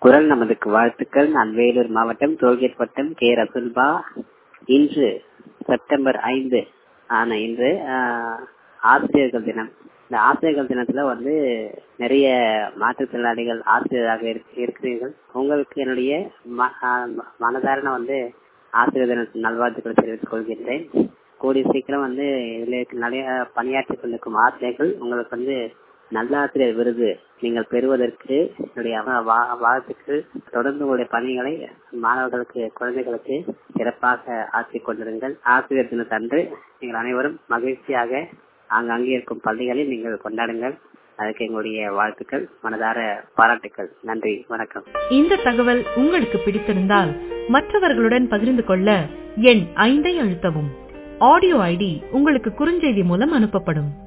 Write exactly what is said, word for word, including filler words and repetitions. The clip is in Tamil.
குரல் நமதுக்கு வாழ்த்துக்கள். நான் வேலூர் மாவட்டம் டோல்கேட் வட்டம் கே ரசுல்பா. இன்று செப்டம்பர் ஐந்து ஆன இன்று ஆசிரியர்கள் தினம். இந்த ஆசிரியர்கள் தினத்துல வந்து நிறைய மாற்றுத்திறனாளிகள் ஆசிரியராக இருக்கிறீர்கள். உங்களுக்கு என்னுடைய மனதாரண வந்து ஆசிரியர் தின நல்வாழ்த்துக்களை தெரிவித்துக் கொள்கின்றேன். கூடிய சீக்கிரம் வந்து இதுல நிறைய பணியாற்றிக் கொண்டிருக்கும் ஆசிரியர்கள் உங்களுக்கு வந்து நல்லாசிரியர் விருது நீங்கள் பெறுவதற்கு என்னுடைய வாழ்த்துக்கள். தொடர்ந்து உங்களுடைய பணிகளை மாணவர்களுக்கு குழந்தைகளுக்கு சிறப்பாக ஆற்றிக் கொண்டிருங்கள். ஆசிரியர் தினத்தன்று நீங்கள் அனைவரும் மகிழ்ச்சியாக ஆங்காங்கே இருக்கும் பள்ளிகளில் நீங்கள் கொண்டாடுங்கள். அதுக்கு எங்களுடைய வாழ்த்துக்கள், மனதார பாராட்டுக்கள். நன்றி, வணக்கம். இந்த தகவல் உங்களுக்கு பிடித்திருந்தால் மற்றவர்களுடன் பகிர்ந்து கொள்ள எண் ஐந்தை அழுத்தவும். ஆடியோ ஐடி உங்களுக்கு குறுஞ்செய்தி மூலம் அனுப்பப்படும்.